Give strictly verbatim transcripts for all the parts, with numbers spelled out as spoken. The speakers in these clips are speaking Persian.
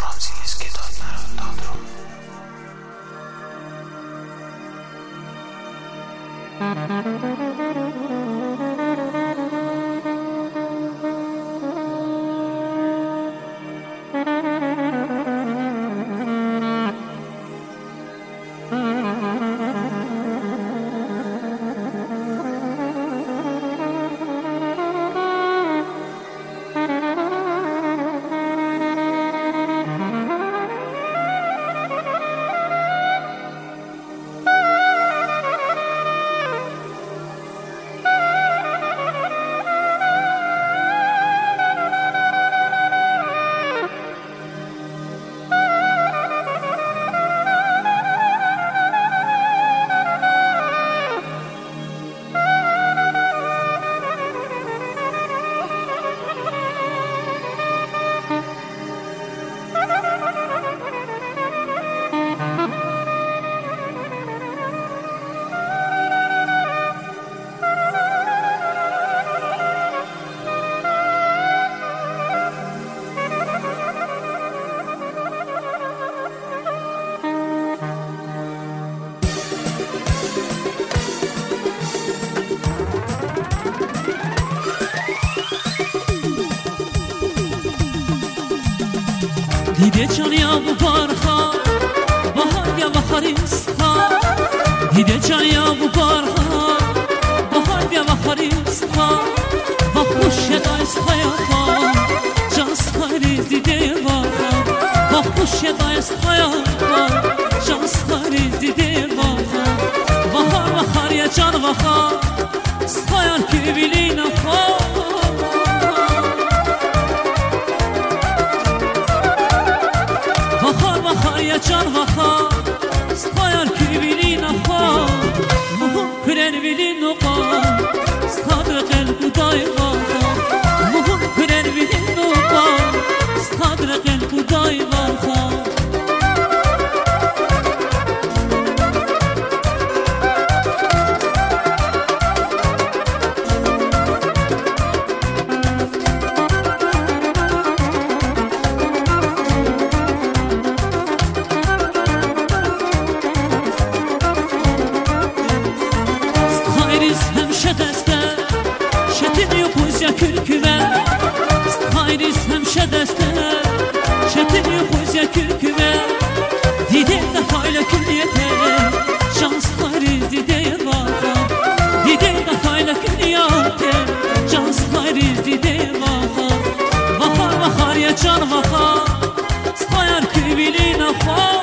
Francisky Teatro. دیده جانی ابو بارخا بهار یا بخاریستا دیده جانی ابو بارخا بهار یا بخاریستا و خوش دایست حیاتا جانس خاریز دیده بارخا و خوش دایست حیاتا جانس خاریز دیده بارخا بهار بخاری جان بخا سایان که بیلی نخوا یا جان وخا ستایار کی بیلی نخوا مهم پرن بیلی نقا ستاد قلب دای وخا مهم پرن بیلی نقا ستاد قلب دای وخا دیده دفایل کلیته شانس خاریز دیده واقعا دیده دفایل کلیته شانس خاریز دیده واقعا وخار وخار یا جان وخار ستایار که بیلی نخوا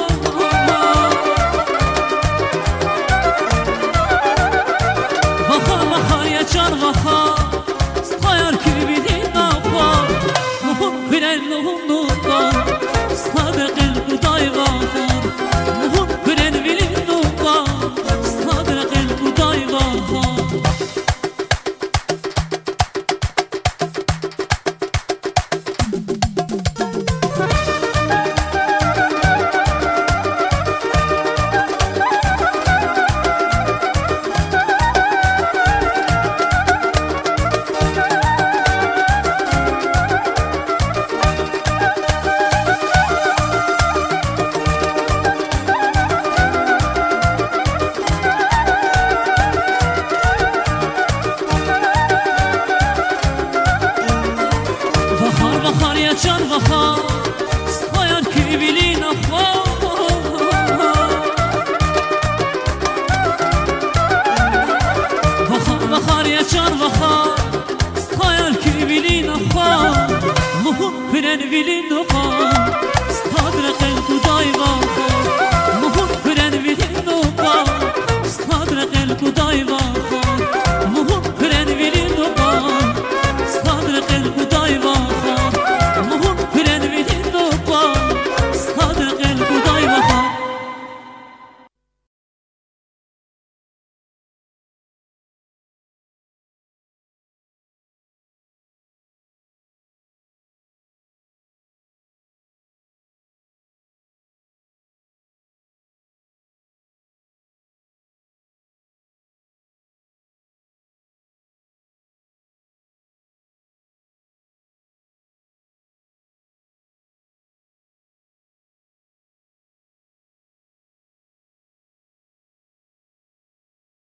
وخار وخار یا جان وخار ستایار که بیلی نخوا مهم کنن نهم نخوا ستاد قلب دای واقعا مهم کنن بیلی نخوا ستاد قلب دای واقعا جان وخا ستایار کی بیلی نخوا وخار وخار یا جان وخا ستایار کی بیلی نخوا مهم کنن بیلی نخوا